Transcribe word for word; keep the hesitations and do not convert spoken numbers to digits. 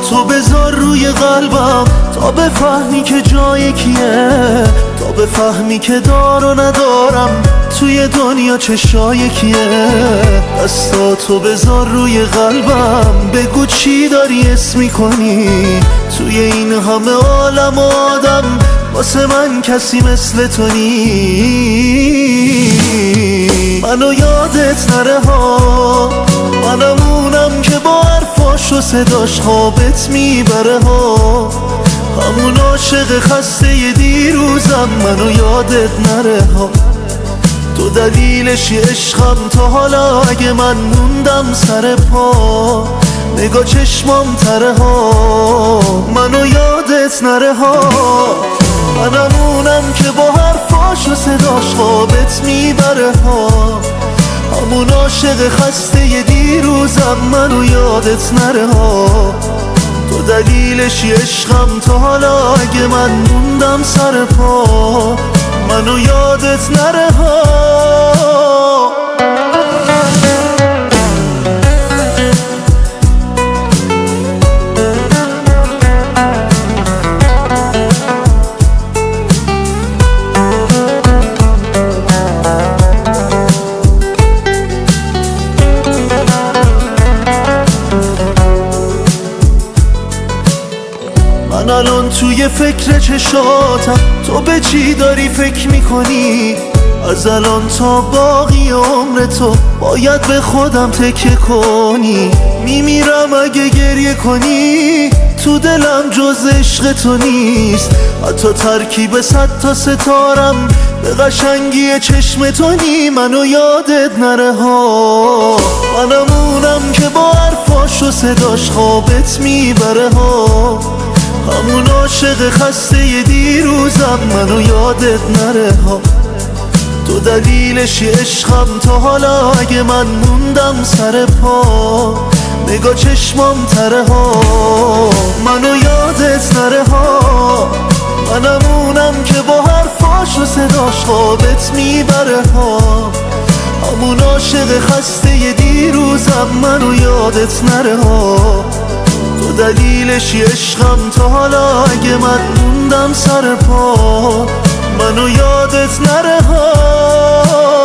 تو بذار روی قلبم تا بفهمی که جای کیه، تا بفهمی که دار و ندارم توی دنیا چشای کیه. دستاتو بذار روی قلبم بگو چی داری اسم میکنی، توی این همه عالم و آدم واسه من کسی مثل تو نی. منو یادت نره ها، منمونم که با حرفاش و صداش خوابت میبره ها، همون عاشق خسته دیروزم. منو یادت نره ها، تو دلیلشی عشقم تا حالا اگه من موندم سر پا، نگاه چشمام تره ها. منو یادت نره ها، منمونم که با حرفاش و صداش خوابت میبره ها، همون عاشق خسته دیروزم. منو یادت نره ها، تو دلیلشی عشقم تا حالا اگه من موندم سر پا، منو یادت نره ها. من الان توی فکر چشاتم، تو به چی داری فکر میکنی؟ از الان تا باقی عمر تو باید به خودم تکیه کنی. میمیرم اگه گریه کنی، تو دلم جز عشق تو نیست، حتی ترکیب صد تا ستارم به قشنگی چشم تو نی. منو یادت نره ها، منمونم که با حرفاش و صداش خوابت میبره ها، همون عاشق خسته دیروزم. منو یادت نره ها، تو دلیلشی عشقم تا حالا اگه من موندم سر پا، نگاه چشمام تره ها. منو یادت نره ها، منمونم که با حرفاش و صداش خوابت میبره ها، همون عاشق خسته دیروزم. منو یادت نره ها، تو دلیلشی عشقم تا حالا اگه من موندم سر پا، منو یادت نره ها.